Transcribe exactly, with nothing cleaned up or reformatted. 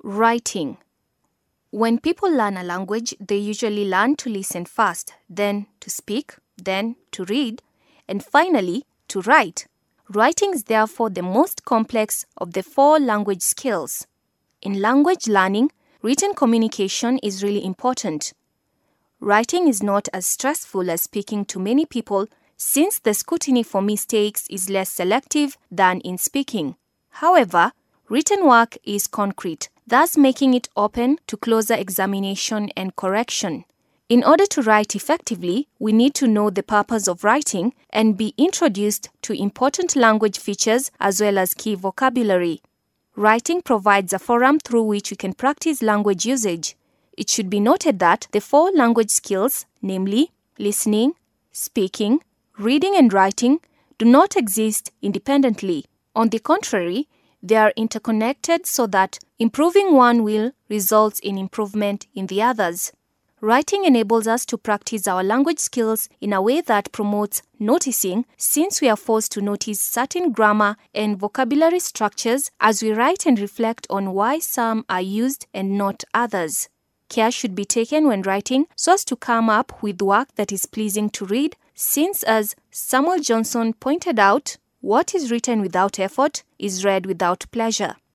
Writing. When people learn a language, they usually learn to listen first, then to speak, then to read, and finally to write. Writing is therefore the most complex of the four language skills. In language learning, written communication is really important. Writing is not as stressful as speaking to many people, since the scrutiny for mistakes is less selective than in speaking. However, written work is concrete, thus making it open to closer examination and correction. In order to write effectively, we need to know the purpose of writing and be introduced to important language features as well as key vocabulary. Writing provides a forum through which we can practice language usage. It should be noted that the four language skills, namely listening, speaking, reading, and writing, do not exist independently. On the contrary, they are interconnected so that improving one will result in improvement in the others. Writing enables us to practice our language skills in a way that promotes noticing, since we are forced to notice certain grammar and vocabulary structures as we write and reflect on why some are used and not others. Care should be taken when writing so as to come up with work that is pleasing to read, since, as Samuel Johnson pointed out, what is written without effort is read without pleasure.